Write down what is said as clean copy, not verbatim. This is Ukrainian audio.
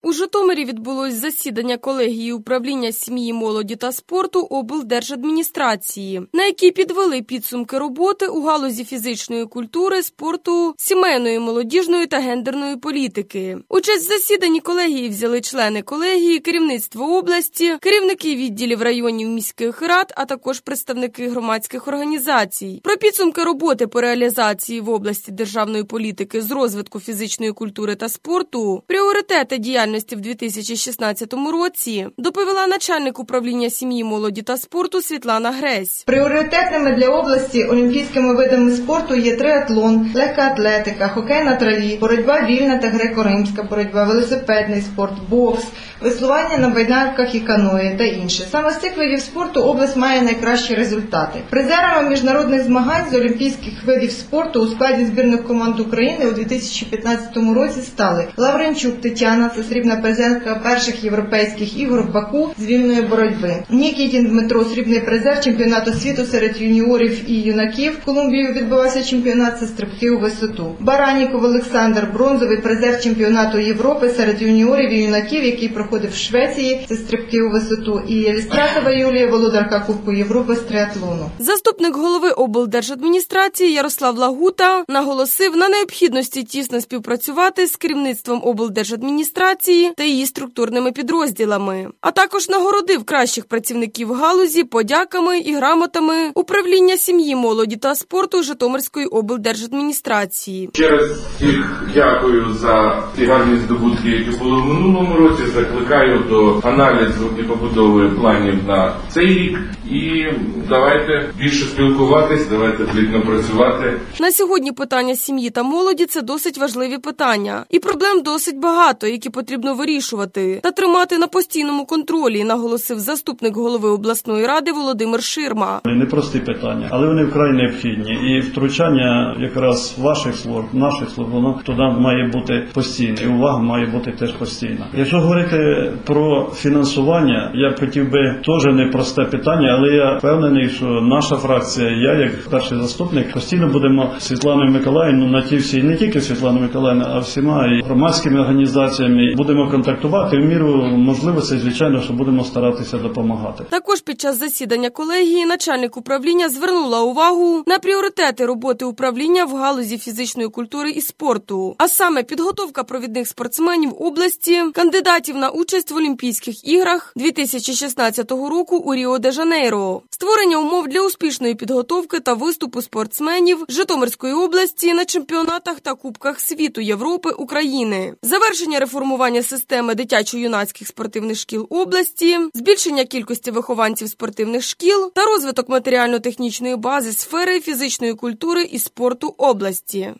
У Житомирі відбулось засідання колегії управління сім'ї, молоді та спорту облдержадміністрації, на якій підвели підсумки роботи у галузі фізичної культури, спорту, сімейної, молодіжної та гендерної політики. Участь в засіданні колегії взяли члени колегії, керівництво області, керівники відділів районів міських рад, а також представники громадських організацій. Про підсумки роботи по реалізації в області державної політики з розвитку фізичної культури та спорту, пріоритети діяльності в 2016 році доповіла начальник управління сім'ї, молоді та спорту Світлана Гресь. Пріоритетними для області олімпійськими видами спорту є триатлон, легка атлетика, хокей на траві, боротьба вільна та греко-римська боротьба, велосипедний спорт, бокс, веслування на байдарках і каної та інше. Саме з цих видів спорту область має найкращі результати. Призерами міжнародних змагань з олімпійських видів спорту у складі збірних команд України у 2015 році стали Лавренчук Тетяна, це срібна призерка перших європейських ігор в Баку з вільної боротьби. Нікітін Дмитро, срібний призер чемпіонату світу серед юніорів і юнаків. В Колумбії відбувався чемпіонат зі стрибків у висоту. Бараніков Олександр, бронзовий призер чемпіонату Європи серед юніорів і юнаків, який проходив в Швеції зі стрибків у висоту. І Єлістратова Юлія, володарка Кубку Європи з триатлону. Заступник голови облдержадміністрації Ярослав Лагута наголосив на необхідності тісно співпрацювати з керівництвом облдержадміністрації та її структурними підрозділами, а також нагородив кращих працівників галузі подяками і грамотами управління сім'ї, молоді та спорту Житомирської облдержадміністрації. Ще раз всіх дякую за ті гарні здобутки, які були в минулому році. Закликаю до аналізу і побудови планів на цей рік. І давайте більше спілкуватись, давайте плідно працювати. На сьогодні питання сім'ї та молоді – це досить важливі питання. І проблем досить багато, які потрібно вирішувати та тримати на постійному контролі, наголосив заступник голови обласної ради Володимир Ширма. Непрості питання, але вони вкрай необхідні. І втручання якраз ваших служб, наших служб, воно туди має бути постійне. І увага має бути теж постійна. Якщо говорити про фінансування, я б хотів би теж непросте питання, але я впевнений, що наша фракція, я як перший заступник, постійно будемо з Світланою Миколаївною на ті всі, не тільки Світланою Миколаївною, а всіма і громадськими організаціями будемо контактувати в міру можливостей, звичайно, що будемо старатися допомагати. Також під час засідання колегії начальник управління звернула увагу на пріоритети роботи управління в галузі фізичної культури і спорту, а саме підготовка провідних спортсменів області, кандидатів на участь в Олімпійських іграх 2016 року у Ріо-де-Жанейро, створення умов для успішної підготовки та виступу спортсменів Житомирської області на чемпіонатах та Кубках світу, Європи, України, завершення реформування системи дитячо-юнацьких спортивних шкіл області, збільшення кількості вихованців спортивних шкіл та розвиток матеріально-технічної бази сфери фізичної культури і спорту області.